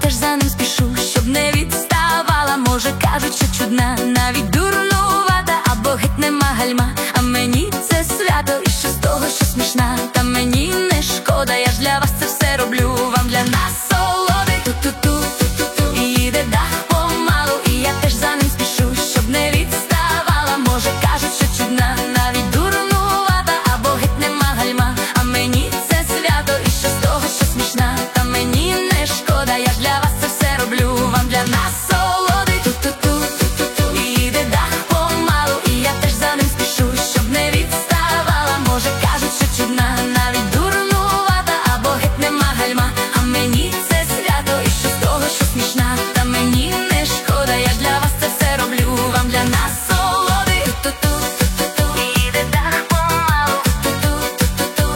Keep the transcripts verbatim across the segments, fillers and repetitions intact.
теж за ним спішу, щоб не відставала. Може кажуть, що чудна, навіть дурнувата, або геть нема гальма. А мені це свято, і що з того, що смішна. Та мені не шкода, я ж для вас це все роблю. Вам для насолоди ту-ту-ту, ту-ту-ту. І їде дах помалу, і я теж за ним спішу, щоб не відставала. Може кажуть, що чудна, навіть дурнувата, або геть нема гальма. А мені це свято, і що з того, що смішна. Та мені не шкода, я ж для вас це все роблю. Вам для насолоди ту-ту-ту, ту-ту-ту. І їде дах помалу, і я теж за ним спішу, щоб не відставала. Може кажуть, що чудна, навіть дурнувата, або геть нема гальма. А мені це свято, і що з того, що смішна. Та мені не шкода, я ж для вас це все роблю. Вам для насолоди ту-ту-ту, ту-ту-ту. І їде дах помалу, ту-ту-ту, ту-ту-ту.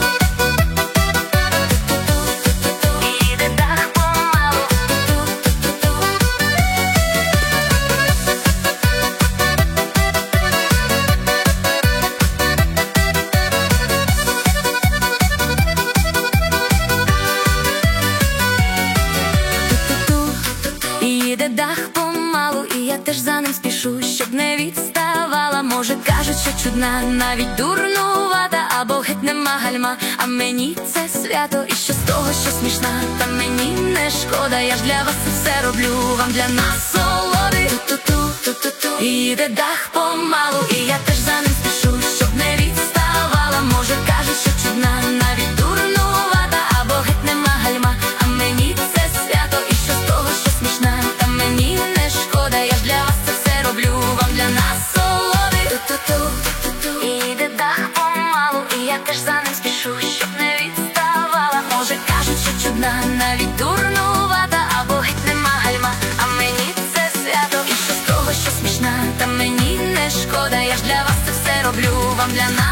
І їде дах помалу, ту-ту-ту, ту-ту-ту. І їде дах помалу, і я теж за ним спішу, щоб не відставала. Може кажуть, що чудна, навіть дурнувата, або геть нема гальма. А мені це свято, і що з того, що смішна. Та мені не шкода, я ж для вас це все роблю. Вам для насолоди ту-ту-ту, ту-ту-ту. І їде дах помалу, і я теж за ним спішу, щоб не відставала. Може кажуть, що чудна, навіть дурнувата, або геть нема гальма. А мені це свято, і що з того, що смішна. Та мені не шкода, я ж для вас це все роблю. Вам для насолоди ту-ту-ту, ту-ту-ту. І їде дах помалу, і я теж за ним спішу, щоб не відставала. Може кажуть, що чудна, навіть дурнувата, або геть нема гальма. А мені це свято, і що з того, що смішна. Та мені не шкода, я ж для вас це все роблю. Вам для нас